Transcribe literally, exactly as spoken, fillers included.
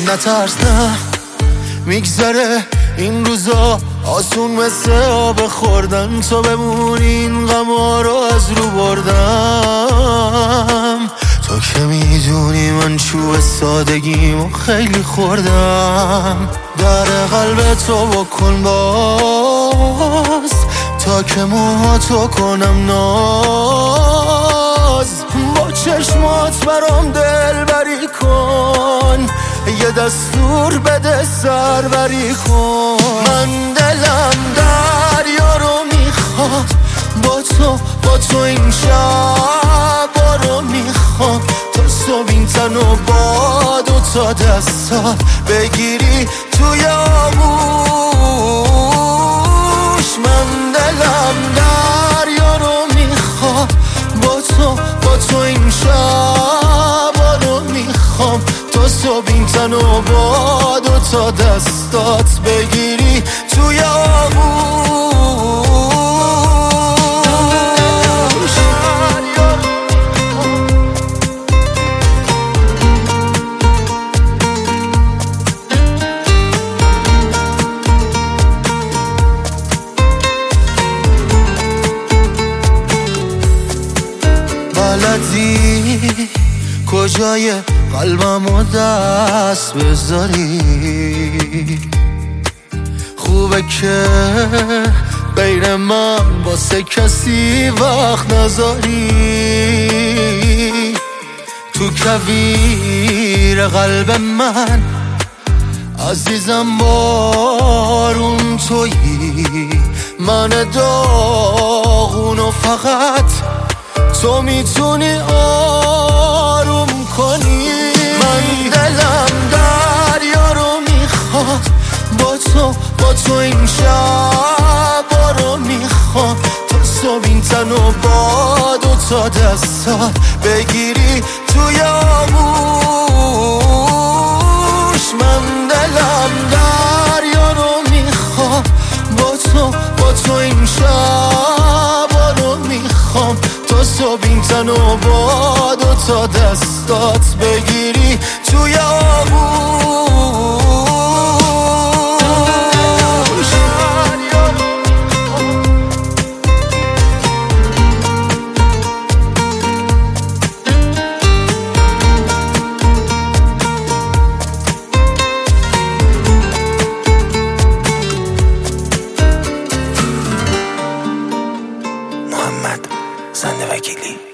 نترس نه میگذره این روزا آسون مثل آب خوردن، تو بمونی این غما رو از رو بردم. تو که میدونی من چوب سادگیمو خیلی خوردم. در قلب تو بکن باز تا که موهاتو کنم ناز. با چشمات برام دلبری کن، یه دستور بده سربری کن. من دلم دریا رو میخواد، با تو با تو این شبا رو میخوام. تا صبح این تن و با دو تا دستات بگیری توی آغوش. من دلم دریا رو میخواد، با تو با تو این شبا رو میخوام. تا صبح این تن و با دو تا دستات بگیری توی آغوش. بلدی کجای قلبمو دست بذاری، خوبه که غیر من واسه کسی وقت نذاری. تو کویر قلب من عزیزم بارون تویی، من داغونو فقط تو میتونی آروم کنی. من دلم دریا رو میخواد، با تو با تو این شبا رو میخوام. تا صبح این تن و با دو تا دستات بگیری توی آغوش. من دلم دریا رو میخواد، با تو با تو این شبا رو میخوام. تا صبح این تن و با دو تا دستات بگیری توی آغوش. محمد زنده وکیلی.